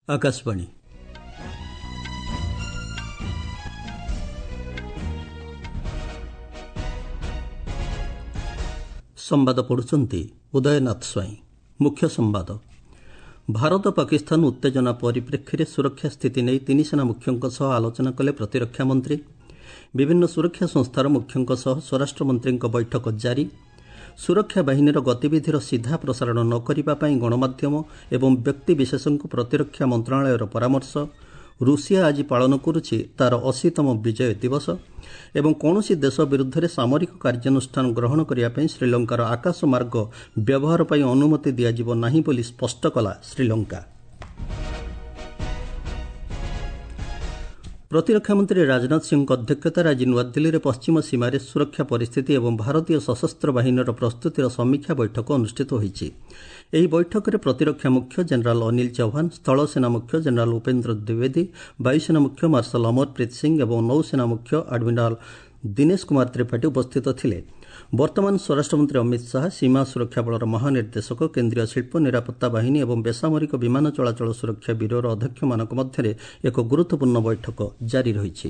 आकाशवाणी संवाद पढ़ुचंती उदयनाथ स्वाई। मुख्य संवाद। भारत पाकिस्तान उत्तेजना परिप्रेक्षी सुरक्षा स्थिति नहीं तीन सेना मुख्यों सह आलोचना कले प्रतिरक्षा मंत्री। विभिन्न सुरक्षा संस्थार मुख्यों सह स्वराष्ट्र मंत्री बैठक जारी। सुरक्षा बाहिनीर गतिविधिर सीधा प्रसारण न करने गणमाध्यम एवं व्यक्तिविशेषों प्रतिरक्षा मंत्रालयर परामर्श। रूसिया आज पालन करुछि तार 80तम विजय दिवस एवं कौनसी देश विरुद्ध सामरिक कार्यानुष्ठान ग्रहण करने श्रीलंकार आकाश मार्ग व्यवहार पर अनुमति दिज्व नहीं बोली स्पष्ट कला श्रीलंका। प्रतिरक्षा मंत्री राजनाथ सिंह अध्यक्षतार आज नुआदिल्ली में पश्चिम सीमार सुरक्षा परिस्थिति एवं भारतीय सशस्त्र बाहिनीर प्रस्तुतिर समीक्षा बैठक अनुष्ठित होईछि। ଏହି ବୈଠକରେ ପ୍ରତିରକ୍ଷା ମୁଖ୍ୟ ଜେନେରାଲ ଅନିଲ ଚୌହାନ, ସ୍ଥଳ ସେନା ମୁଖ୍ୟ ଜେନେରାଲ ଉପେନ୍ଦ୍ର ଦ୍ୱିବେଦୀ, ବାୟୁସେନା ମୁଖ୍ୟ ମାର୍ଶାଲ ଅମରପ୍ରୀତ ସିଂ ଏବଂ ନୌସେନା ମୁଖ୍ୟ ଆଡମିରାଲ ଦିନେଶ କୁମାର ତ୍ରିପାଠୀ ଉପସ୍ଥିତ ଥିଲେ। ବର୍ତ୍ତମାନ ସ୍ୱରାଷ୍ଟ୍ରମନ୍ତ୍ରୀ ଅମିତ ଶାହା, ସୀମା ସୁରକ୍ଷା ବଳର ମହାନିର୍ଦ୍ଦେଶକ, କେନ୍ଦ୍ରୀୟ ଶିଳ୍ପ ନିରାପତ୍ତା ବାହିନୀ ଏବଂ ବେସାମରିକ ବିମାନ ଚଳାଚଳ ସୁରକ୍ଷା ବ୍ୟୁରୋର ଅଧ୍ୟକ୍ଷମାନଙ୍କ ମଧ୍ୟରେ ଏକ ଗୁରୁତ୍ୱପୂର୍ଣ୍ଣ ବୈଠକ ଜାରି ରହିଛି।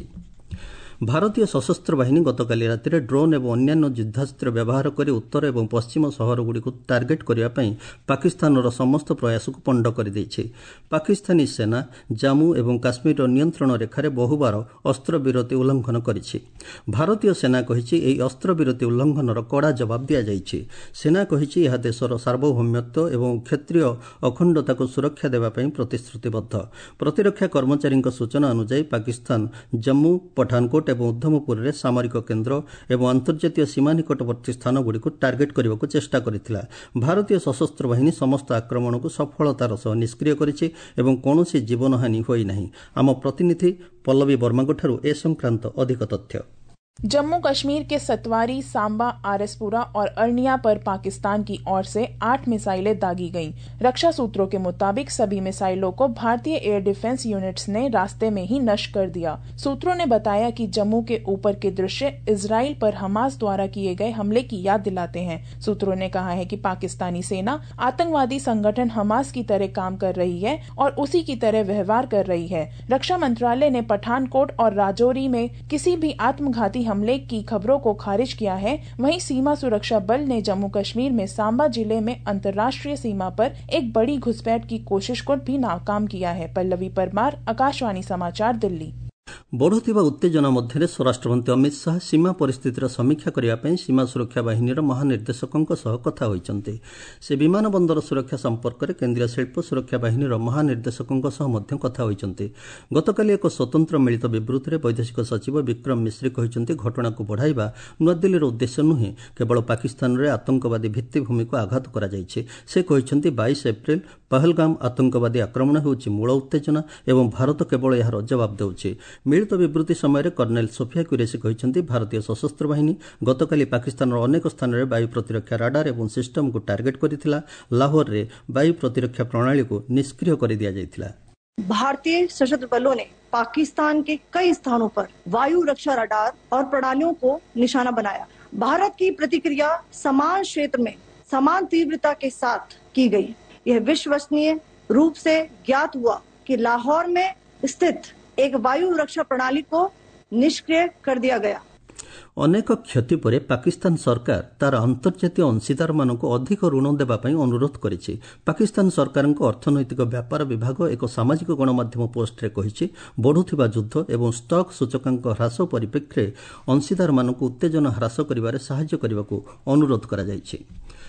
ଭାରତୀୟ ସଶସ୍ତ୍ର ବାହିନୀ ଗତକାଲି ରାତିରେ ଡ୍ରୋନ୍ ଏବଂ ଅନ୍ୟାନ୍ୟ ଯୁଦ୍ଧାସ୍ତ୍ର ବ୍ୟବହାର କରି ଉତ୍ତର ଏବଂ ପଶ୍ଚିମ ସହରଗୁଡ଼ିକୁ ଟାର୍ଗେଟ୍ କରିବା ପାଇଁ ପାକିସ୍ତାନର ସମସ୍ତ ପ୍ରୟାସକୁ ପଣ୍ଡ କରିଦେଇଛି। ପାକିସ୍ତାନୀ ସେନା ଜାମ୍ମୁ ଏବଂ କାଶ୍ମୀରର ନିୟନ୍ତ୍ରଣ ରେଖାରେ ବହୁବାର ଅସ୍ତ୍ରବିରତି ଉଲ୍ଲଂଘନ କରିଛି। ଭାରତୀୟ ସେନା କହିଛି ଏହି ଅସ୍ତ୍ରବିରତି ଉଲ୍ଲଂଘନର କଡ଼ା ଜବାବ ଦିଆଯାଇଛି। ସେନା କହିଛି ଏହା ଦେଶର ସାର୍ବଭୌମତ୍ୱ ଏବଂ କ୍ଷେତ୍ରୀୟ ଅଖଣ୍ଡତାକୁ ସୁରକ୍ଷା ଦେବା ପାଇଁ ପ୍ରତିଶ୍ରୁତିବଦ୍ଧ। ପ୍ରତିରକ୍ଷା କର୍ମଚାରୀଙ୍କ ସୂଚନା ଅନୁଯାୟୀ ପାକିସ୍ତାନ ଜମ୍ମୁ, ପଠାନକୋଟ ଏବଂ ଉଦ୍ଧମପୁରରେ ସାମରିକ କେନ୍ଦ୍ର ଏବଂ ଅନ୍ତର୍ଜାତୀୟ ସୀମା ନିକଟବର୍ତ୍ତୀ ସ୍ଥାନଗୁଡ଼ିକୁ ଟାର୍ଗେଟ୍ କରିବାକୁ ଚେଷ୍ଟା କରିଥିଲା। ଭାରତୀୟ ସଶସ୍ତ୍ର ବାହିନୀ ସମସ୍ତ ଆକ୍ରମଣକୁ ସଫଳତାର ସହ ନିଷ୍କ୍ରିୟ କରିଛି ଏବଂ କୌଣସି ଜୀବନହାନି ହୋଇନାହିଁ। ଆମ ପ୍ରତିନିଧି ପଲ୍ଲବୀ ବର୍ମାଙ୍କଠାରୁ ଏ ସଂକ୍ରାନ୍ତ ଅଧିକ ତଥ୍ୟ। जम्मू कश्मीर के सतवारी, सांबा, आरएसपुरा और अर्निया पर पाकिस्तान की ओर से 8 मिसाइलें दागी गईं। रक्षा सूत्रों के मुताबिक सभी मिसाइलों को भारतीय एयर डिफेंस यूनिट्स ने रास्ते में ही नष्ट कर दिया। सूत्रों ने बताया कि जम्मू के ऊपर के दृश्य इजराइल पर हमास द्वारा किए गए हमले की याद दिलाते हैं। सूत्रों ने कहा है कि पाकिस्तानी सेना आतंकवादी संगठन हमास की तरह काम कर रही है और उसी की तरह व्यवहार कर रही है। रक्षा मंत्रालय ने पठानकोट और राजौरी में किसी भी आत्मघाती हमले की खबरों को खारिज किया है। वहीं सीमा सुरक्षा बल ने जम्मू कश्मीर में सांबा जिले में अंतर्राष्ट्रीय सीमा पर एक बड़ी घुसपैठ की कोशिश को भी नाकाम किया है। पल्लवी परमार, आकाशवाणी समाचार, दिल्ली। बढ़ुवा उत्तेजना मध्य स्वराष्ट्रमंत्री अमित शाह सीमा परिस्थितिर समीक्षा करने सीमा सुरक्षा बाहिनीर महानिर्देशकों सह कथा होइचंती। से विमान बंदर सुरक्षा संपर्क में केन्द्रीय शिल्प सुरक्षा बाहिनीर महानिर्देशकों सह मध्य कथा होइचंती। गतकाली एक स्वतंत्र मिलित बिबृति में वैदेशिक सचिव विक्रम मिश्री कहते घटना को बढ़ाइबा नुआदिल्लीर उद्देश्य नुहे, केवल पाकिस्तान में आतंकवादी भित्तिभूमि को आघात करा जाइछे। से कहते 22 एप्रिल पहलगाम आतंकवादी आक्रमण होउछि मूल उत्तेजना एवं भारत केवल यार जवाब देउछि। मिलित बिबृति समय कर्नेल सोफिया कुरेशी कहते भारतीय सशस्त्र बाहिनी गतकाली पाकिस्तान अनेक स्थान में वायु प्रतिरक्षा राडार एवं सिस्टम को टार्गेट करथिला। लाहौर में वायु प्रतिरक्षा प्रणाली को निष्क्रिय कर दिया जायथिला। भारतीय सशस्त्र बलों ने पाकिस्तान के कई स्थानों पर वायु रक्षा राडार और प्रणालियों को निशाना बनाया। भारत की प्रतिक्रिया समान क्षेत्र में समान तीव्रता के साथ की गई। यह विश्वसनीय रूप से ज्ञात हुआ कि लाहौर में स्थित एक वायु रक्षा प्रणाली को निष्क्रिय कर दिया गया। अनेक क्षति पर पाकिस्तान सरकार तार अंतर्जातीय अंशीदार मानक अधिक ऋण देवाई अनुरोध करिछि। पाकिस्तान सरकार अर्थनैतिक व्यापार विभाग एक सामाजिक गणमाध्यम पोस्टरे कहिछि बढ़ुथिबा युद्ध एवं स्टॉक सूचकांक ह्रास परिप्रेक्षी अंशीदार मानक उत्तेजना ह्रास करिबारे सहाय्य करबाकू अनुरोध करा जाइछि।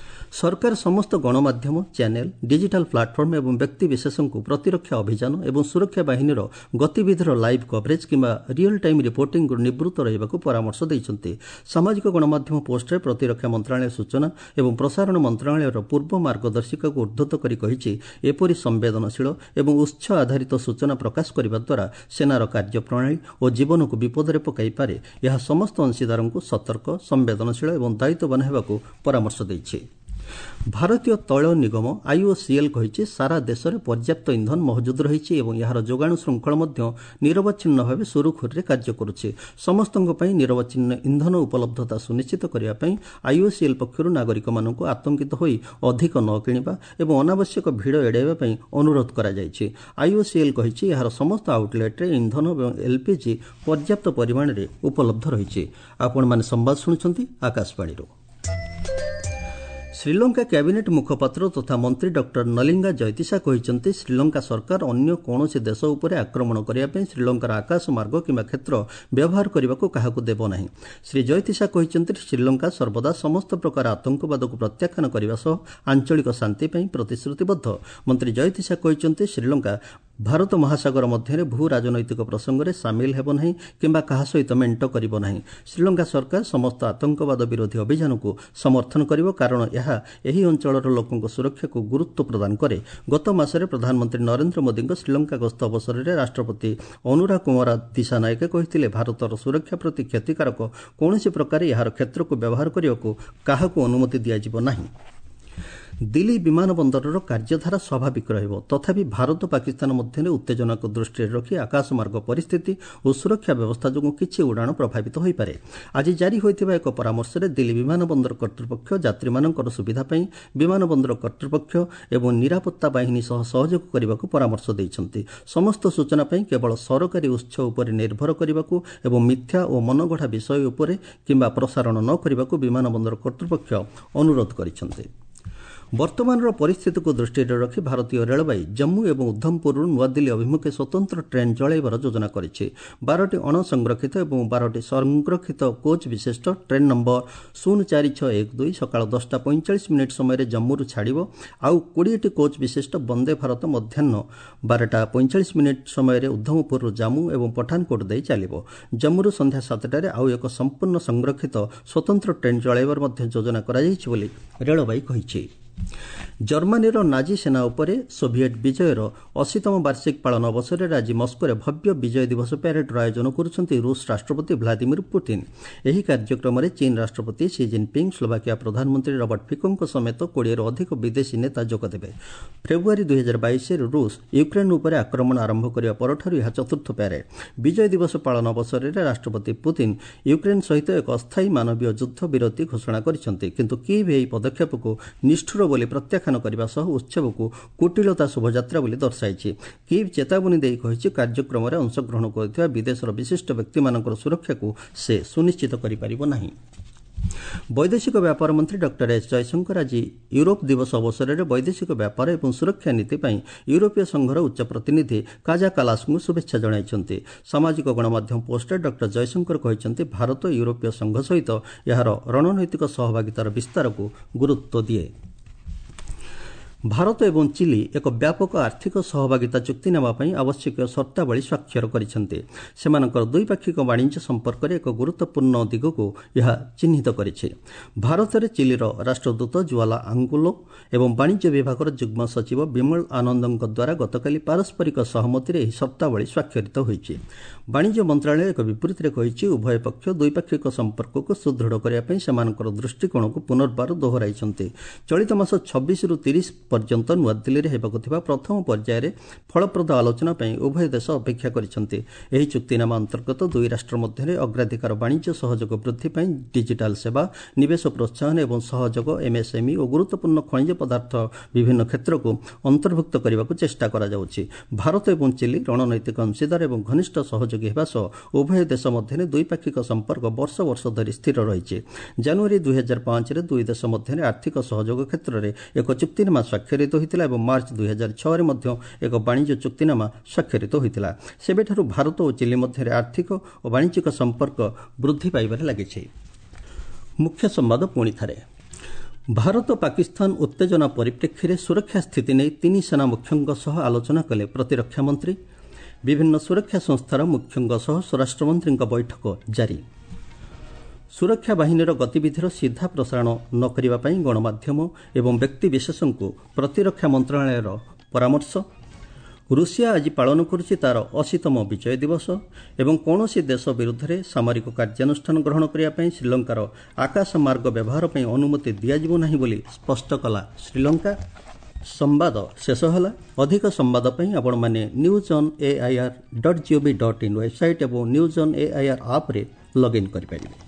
सरकार समस्त गणमाध्यम चैनल, डिजिटल प्लाटफर्म एवं व्यक्तिविशेषों को प्रतिरक्षा अभियान एवं सुरक्षा बाहिनीर गतिविधिर लाइव कवरेज किंबा रियल टाइम रिपोर्टिंग निवृत्त रहिबाकू परामर्श दैछन्ति। सामाजिक गणमाध्यम पोस्टरे प्रतिरक्षा मंत्रालय सूचना एवं प्रसारण मंत्रालयर पूर्व मार्गदर्शिका को उद्धृत करी कहिछि एपरि संवेदनशील एवं उत्स आधारित सूचना प्रकाश करबा द्वारा सेनार कार्यप्रणाली और जीवन को विपदरे पकाई पारे। यह समस्त अंशीदारों को सतर्क, संवेदनशील एवं दायित्ववान हेबाकू परामर्श दैछि। ଭାରତୀୟ ତୈଳ ନିଗମ ଆଇଓସିଏଲ୍ କହିଛି ସାରା ଦେଶରେ ପର୍ଯ୍ୟାପ୍ତ ଇନ୍ଧନ ମହଜୁଦ ରହିଛି ଏବଂ ଏହାର ଯୋଗାଣ ଶୃଙ୍ଖଳ ମଧ୍ୟ ନିରବଚ୍ଛିନ୍ନ ଭାବେ ସୁରୁଖୁରୁରେ କାର୍ଯ୍ୟ କରୁଛି। ସମସ୍ତଙ୍କ ପାଇଁ ନିରବଚ୍ଛିନ୍ନ ଇନ୍ଧନ ଉପଲବ୍ଧତା ସୁନିଶ୍ଚିତ କରିବା ପାଇଁ ଆଇଓସିଏଲ୍ ପକ୍ଷରୁ ନାଗରିକମାନଙ୍କୁ ଆତଙ୍କିତ ହୋଇ ଅଧିକ ନ କିଣିବା ଏବଂ ଅନାବଶ୍ୟକ ଭିଡ଼ ଏଡ଼ାଇବା ପାଇଁ ଅନୁରୋଧ କରାଯାଇଛି। ଆଇଓସିଏଲ୍ କହିଛି ଏହାର ସମସ୍ତ ଆଉଟଲେଟ୍ରେ ଇନ୍ଧନ ଏବଂ ଏଲ୍ପିଜି ପର୍ଯ୍ୟାପ୍ତ ପରିମାଣରେ ଉପଲବ୍ଧ ରହିଛି। ଆପଣମାନେ ସମ୍ବାଦ ଶୁଣୁଛନ୍ତି ଆକାଶବାଣୀରୁ। ଶ୍ରୀଲଙ୍କା କ୍ୟାବିନେଟ୍ ମୁଖପାତ୍ର ତଥା ମନ୍ତ୍ରୀ ଡକ୍ଟର ନଲିଙ୍ଗା ଜୟତିସା କହିଛନ୍ତି ଶ୍ରୀଲଙ୍କା ସରକାର ଅନ୍ୟ କୌଣସି ଦେଶ ଉପରେ ଆକ୍ରମଣ କରିବା ପାଇଁ ଶ୍ରୀଲଙ୍କାର ଆକାଶ ମାର୍ଗ କିମ୍ବା କ୍ଷେତ୍ର ବ୍ୟବହାର କରିବାକୁ କାହାକୁ ଦେବ ନାହିଁ। ଶ୍ରୀ ଜୟତିସା କହିଛନ୍ତି ଶ୍ରୀଲଙ୍କା ସର୍ବଦା ସମସ୍ତ ପ୍ରକାର ଆତଙ୍କବାଦକୁ ପ୍ରତ୍ୟାଖ୍ୟାନ କରିବା ସହ ଆଞ୍ଚଳିକ ଶାନ୍ତି ପାଇଁ ପ୍ରତିଶ୍ରୁତିବଦ୍ଧ। ମନ୍ତ୍ରୀ ଜୟତିସା କହିଛନ୍ତି ଶ୍ରୀଲଙ୍କା ଭାରତ ମହାସାଗର ମଧ୍ୟରେ ଭୂ ରାଜନୈତିକ ପ୍ରସଙ୍ଗରେ ସାମିଲ ହେବ ନାହିଁ କିମ୍ବା କାହା ସହିତ ମେଣ୍ଟ କରିବ ନାହିଁ। ଶ୍ରୀଲଙ୍କା ସରକାର ସମସ୍ତ ଆତଙ୍କବାଦ ବିରୋଧୀ ଅଭିଯାନକୁ ସମର୍ଥନ କରିବ କାରଣ ଏହା ଏହି ଅଞ୍ଚଳର ଲୋକଙ୍କ ସୁରକ୍ଷାକୁ ଗୁରୁତ୍ୱ ପ୍ରଦାନ କରେ। ଗତ ମାସରେ ପ୍ରଧାନମନ୍ତ୍ରୀ ନରେନ୍ଦ୍ର ମୋଦିଙ୍କ ଶ୍ରୀଲଙ୍କା ଗସ୍ତ ଅବସରରେ ରାଷ୍ଟ୍ରପତି ଅନୁରା କୁମାର ଦିଶାନାୟକେ କହିଥିଲେ ଭାରତର ସୁରକ୍ଷା ପ୍ରତି କ୍ଷତିକାରକ କୌଣସି ପ୍ରକାରେ ଏହାର କ୍ଷେତ୍ରକୁ ବ୍ୟବହାର କରିବାକୁ କାହାକୁ ଅନୁମତି ଦିଆଯିବ ନାହିଁ। ଦିଲ୍ଲୀ ବିମାନ ବନ୍ଦରର କାର୍ଯ୍ୟଧାରା ସ୍ୱାଭାବିକ ରହିବ। ତଥାପି ଭାରତ ପାକିସ୍ତାନ ମଧ୍ୟରେ ଉତ୍ତେଜନାକୁ ଦୃଷ୍ଟିରେ ରଖି ଆକାଶମାର୍ଗ ପରିସ୍ଥିତି ଓ ସୁରକ୍ଷା ବ୍ୟବସ୍ଥା ଯୋଗୁଁ କିଛି ଉଡ଼ାଣ ପ୍ରଭାବିତ ହୋଇପାରେ। ଆଜି ଜାରି ହୋଇଥିବା ଏକ ପରାମର୍ଶରେ ଦିଲ୍ଲୀ ବିମାନ ବନ୍ଦର କର୍ତ୍ତୃପକ୍ଷ ଯାତ୍ରୀମାନଙ୍କର ସୁବିଧା ପାଇଁ ବିମାନ ବନ୍ଦର କର୍ତ୍ତୃପକ୍ଷ ଏବଂ ନିରାପତ୍ତା ବାହିନୀ ସହ ସହଯୋଗ କରିବାକୁ ପରାମର୍ଶ ଦେଇଛନ୍ତି। ସମସ୍ତ ସୂଚନା ପାଇଁ କେବଳ ସରକାରୀ ଉତ୍ସ ଉପରେ ନିର୍ଭର କରିବାକୁ ଏବଂ ମିଥ୍ୟା ଓ ମନଗଢ଼ା ବିଷୟ ଉପରେ କିମ୍ବା ପ୍ରସାରଣ ନ କରିବାକୁ ବିମାନ ବନ୍ଦର କର୍ତ୍ତୃପକ୍ଷ ଅନୁରୋଧ କରିଛନ୍ତି। ବର୍ତ୍ତମାନର ପରିସ୍ଥିତିକୁ ଦୃଷ୍ଟିରେ ରଖି ଭାରତୀୟ ରେଳବାଇ ଜମ୍ମୁ ଏବଂ ଉଦ୍ଧମପୁରରୁ ନୂଆଦିଲ୍ଲୀ ଅଭିମୁଖେ ସ୍ୱତନ୍ତ୍ର ଟ୍ରେନ୍ ଚଳାଇବାର ଯୋଜନା କରିଛି। 12ଟି ଅଣସଂରକ୍ଷିତ ଏବଂ 12ଟି ସଂରକ୍ଷିତ କୋଚ୍ ବିଶିଷ୍ଟ ଟ୍ରେନ୍ ନମ୍ବର 04612 ସକାଳ 10:45 ସମୟରେ ଜମ୍ମୁରୁ ଛାଡ଼ିବ। ଆଉ 20ଟି କୋଚ୍ ବିଶିଷ୍ଟ ବନ୍ଦେ ଭାରତ ମଧ୍ୟାହ୍ନ 12:45 ସମୟରେ ଉଦ୍ଧମପୁରରୁ ଜାମ୍ମୁ ଏବଂ ପଠାନକୋଟ ଦେଇ ଚାଲିବ। ଜମ୍ମୁରୁ ସନ୍ଧ୍ୟା 7ଟାରେ ଆଉ ଏକ ସମ୍ପୂର୍ଣ୍ଣ ସଂରକ୍ଷିତ ସ୍ୱତନ୍ତ୍ର ଟ୍ରେନ୍ ଚଳାଇବାର ମଧ୍ୟ ଯୋଜନା କରାଯାଇଛି ବୋଲି ରେଳବାଇ କହିଛି। ଜର୍ମାନୀର ନାଜି ସେନା ଉପରେ ସୋଭିଏଟ୍ ବିଜୟର 80ତମ ବାର୍ଷିକ ପାଳନ ଅବସରରେ ଆଜି ମସ୍କୋରେ ଭବ୍ୟ ବିଜୟ ଦିବସ ପ୍ୟାରେଡ୍ର ଆୟୋଜନ କରୁଛନ୍ତି ରୁଷ ରାଷ୍ଟ୍ରପତି ଭ୍ଲାଦିମିର୍ ପୁଟିନ୍। ଏହି କାର୍ଯ୍ୟକ୍ରମରେ ଚୀନ୍ ରାଷ୍ଟ୍ରପତି ସି ଜିନ୍ପିଙ୍ଗ୍, ସ୍ଲୋଭାକିଆ ପ୍ରଧାନମନ୍ତ୍ରୀ ରବର୍ଟ ଫିକୋଙ୍କ ସମେତ 20ରୁ ଅଧିକ ବିଦେଶୀ ନେତା ଯୋଗଦେବେ। ଫେବୃଆରୀ 2022ରେ ରୁଷ ୟୁକ୍ରେନ୍ ଉପରେ ଆକ୍ରମଣ ଆରମ୍ଭ କରିବା ପରଠାରୁ ଏହା ଚତୁର୍ଥ ପ୍ୟାରେଡ୍। ବିଜୟ ଦିବସ ପାଳନ ଅବସରରେ ରାଷ୍ଟ୍ରପତି ପୁତିନ୍ ୟୁକ୍ରେନ୍ ସହିତ ଏକ ଅସ୍ଥାୟୀ ମାନବୀୟ ଯୁଦ୍ଧ ବିରତି ଘୋଷଣା କରିଛନ୍ତି, କିନ୍ତୁ କିଭ୍ ଏହି ପଦକ୍ଷେପକୁ ନିଷ୍ଠୁର ବୋଲି ପ୍ରତ୍ୟାଖ୍ୟାନ କରିବା ସହ ଉତ୍ସବକୁ କୁଟିଳତା ଶୋଭାଯାତ୍ରା ବୋଲି ଦର୍ଶାଇଛି। କିଭ୍ ଚେତାବନୀ ଦେଇ କହିଛି କାର୍ଯ୍ୟକ୍ରମରେ ଅଂଶଗ୍ରହଣ କରୁଥିବା ବିଦେଶର ବିଶିଷ୍ଟ ବ୍ୟକ୍ତିମାନଙ୍କର ସୁରକ୍ଷାକୁ ସେ ସୁନିଶ୍ଚିତ କରିପାରିବ ନାହିଁ। ବୈଦେଶିକ ବ୍ୟାପାର ମନ୍ତ୍ରୀ ଡକ୍ଟର ଏସ୍ ଜୟଶଙ୍କର ଆଜି ୟୁରୋପ ଦିବସ ଅବସରରେ ବୈଦେଶିକ ବ୍ୟାପାର ଏବଂ ସୁରକ୍ଷା ନୀତି ପାଇଁ ୟୁରୋପୀୟ ସଂଘର ଉଚ୍ଚ ପ୍ରତିନିଧି କାଜା କାଲାସଙ୍କୁ ଶୁଭେଚ୍ଛା ଜଣାଇଛନ୍ତି। ସାମାଜିକ ଗଣମାଧ୍ୟମ ପୋଷ୍ଟରେ ଡକ୍ଟର ଜୟଶଙ୍କର କହିଛନ୍ତି ଭାରତ ୟୁରୋପୀୟ ସଂଘ ସହିତ ଏହାର ରଣନୈତିକ ସହଭାଗିତାର ବିସ୍ତାରକୁ ଗୁରୁତ୍ୱ ଦିଏ। ଭାରତ ଏବଂ ଚିଲି ଏକ ବ୍ୟାପକ ଆର୍ଥିକ ସହଭାଗିତା ଚୁକ୍ତିନାମା ପାଇଁ ଆବଶ୍ୟକୀୟ ସର୍ତ୍ତାବଳୀ ସ୍ୱାକ୍ଷର କରିଛନ୍ତି। ସେମାନଙ୍କର ଦ୍ୱିପାକ୍ଷିକ ବାଣିଜ୍ୟ ସମ୍ପର୍କରେ ଏକ ଗୁରୁତ୍ୱପୂର୍ଣ୍ଣ ଦିଗକୁ ଏହା ଚିହ୍ନିତ କରିଛି। ଭାରତରେ ଚିଲିର ରାଷ୍ଟ୍ରଦୂତ ଜୁଆଲା ଆଙ୍ଗୁଲୋ ଏବଂ ବାଣିଜ୍ୟ ବିଭାଗର ଯୁଗ୍ମ ସଚିବ ବିମଳ ଆନନ୍ଦଙ୍କ ଦ୍ୱାରା ଗତକାଲି ପାରସ୍ପରିକ ସହମତିରେ ଏହି ସର୍ତ୍ତାବଳୀ ସ୍ୱାକ୍ଷରିତ ହୋଇଛି। ବାଣିଜ୍ୟ ମନ୍ତ୍ରଣାଳୟ ଏକ ବିବୃତ୍ତିରେ କହିଛି ଉଭୟ ପକ୍ଷ ଦ୍ୱିପାକ୍ଷିକ ସମ୍ପର୍କକୁ ସୁଦୃଢ଼ କରିବା ପାଇଁ ସେମାନଙ୍କର ଦୃଷ୍ଟିକୋଣକୁ ପୁନର୍ବାର ଦୋହରାଇଛନ୍ତି। ଚଳିତ ମାସ 26ରୁ 30 ପର୍ଯ୍ୟନ୍ତ ନୂଆଦିଲ୍ଲୀରେ ହେବାକୁ ଥିବା ପ୍ରଥମ ପର୍ଯ୍ୟାୟରେ ଫଳପ୍ରଦ ଆଲୋଚନା ପାଇଁ ଉଭୟ ଦେଶ ଅପେକ୍ଷା କରିଛନ୍ତି। ଏହି ଚୁକ୍ତିନାମା ଅନ୍ତର୍ଗତ ଦୁଇ ରାଷ୍ଟ୍ର ମଧ୍ୟରେ ଅଗ୍ରାଧିକାର ବାଣିଜ୍ୟ ସହଯୋଗ ବୃଦ୍ଧି ପାଇଁ ଡିଜିଟାଲ ସେବା, ନିବେଶ ପ୍ରୋତ୍ସାହନ ଏବଂ ସହଯୋଗ, ଏମ୍ଏସ୍ଏମ୍ଇ ଓ ଗୁରୁତ୍ୱପୂର୍ଣ୍ଣ ଖଣିଜ ପଦାର୍ଥ ବିଭିନ୍ନ କ୍ଷେତ୍ରକୁ ଅନ୍ତର୍ଭୁକ୍ତ କରିବାକୁ ଚେଷ୍ଟା କରାଯାଉଛି। ଭାରତ ଏବଂ ଚିଲି ରଣନୈତିକ ଅଂଶୀଦାର ଏବଂ ଘନିଷ୍ଠ ସହଯୋଗୀ ହେବା ସହ ଉଭୟ ଦେଶ ମଧ୍ୟରେ ଦ୍ୱିପାକ୍ଷିକ ସମ୍ପର୍କ ବର୍ଷ ବର୍ଷ ଧରି ସ୍ଥିର ରହିଛି। ଜାନୁଆରୀ 2005ରେ ଦୁଇ ଦେଶ ମଧ୍ୟରେ ଆର୍ଥିକ ସହଯୋଗ କ୍ଷେତ୍ରରେ ଏକ ଚୁକ୍ତିନାମା ସ୍ୱାକ୍ଷରିତ ହୋଇଥିଲା ଏବଂ ମାର୍ଚ୍ଚ 2006ରେ ମଧ୍ୟ ଏକ ବାଣିଜ୍ୟ ଚୁକ୍ତିନାମା ସ୍ୱାକ୍ଷରିତ ହୋଇଥିଲା। ସେବେଠାରୁ ଭାରତ ଓ ଚିଲି ମଧ୍ୟରେ ଆର୍ଥିକ ଓ ବାଣିଜ୍ୟିକ ସମ୍ପର୍କ ବୃଦ୍ଧି ପାଇବାରେ ଲାଗିଛି। ମୁଖ୍ୟ ସମ୍ବାଦ ପୁଣି ଥରେ। ଭାରତ ପାକିସ୍ତାନ ଉତ୍ତେଜନା ପରିପ୍ରେକ୍ଷୀରେ ସୁରକ୍ଷା ସ୍ଥିତି ନେଇ ତିନି ସେନା ମୁଖ୍ୟଙ୍କ ସହ ଆଲୋଚନା କଲେ ପ୍ରତିରକ୍ଷା ମନ୍ତ୍ରୀ। ବିଭିନ୍ନ ସୁରକ୍ଷା ସଂସ୍ଥାର ମୁଖ୍ୟଙ୍କ ସହ ସ୍ୱରାଷ୍ଟ୍ରମନ୍ତ୍ରୀଙ୍କ ବୈଠକ ଜାରି। ସୁରକ୍ଷା ବାହିନୀର ଗତିବିଧିର ସିଧା ପ୍ରସାରଣ ନ କରିବା ପାଇଁ ଗଣମାଧ୍ୟମ ଏବଂ ବ୍ୟକ୍ତିବିଶେଷଙ୍କୁ ପ୍ରତିରକ୍ଷା ମନ୍ତ୍ରଣାଳୟର ପରାମର୍ଶ। ରୁଷିଆ ଆଜି ପାଳନ କରୁଛି ତାର 80ତମ ବିଜୟ ଦିବସ ଏବଂ କୌଣସି ଦେଶ ବିରୁଦ୍ଧରେ ସାମରିକ କାର୍ଯ୍ୟାନୁଷ୍ଠାନ ଗ୍ରହଣ କରିବା ପାଇଁ ଶ୍ରୀଲଙ୍କାର ଆକାଶ ମାର୍ଗ ବ୍ୟବହାର ପାଇଁ ଅନୁମତି ଦିଆଯିବ ନାହିଁ ବୋଲି ସ୍ପଷ୍ଟ କଲା ଶ୍ରୀଲଙ୍କା। ସମ୍ବାଦ ଶେଷ ହେଲା। ଅଧିକ ସମ୍ବାଦ ପାଇଁ ଆପଣମାନେ newsonair.gov.in ୱେବସାଇଟ୍ ଏବଂ ନ୍ୟୁଜ୍ ଅନ୍ ଏଆଇଆର୍ ଆପ୍ରେ ଲଗ୍ଇନ୍ କରିପାରିବେ।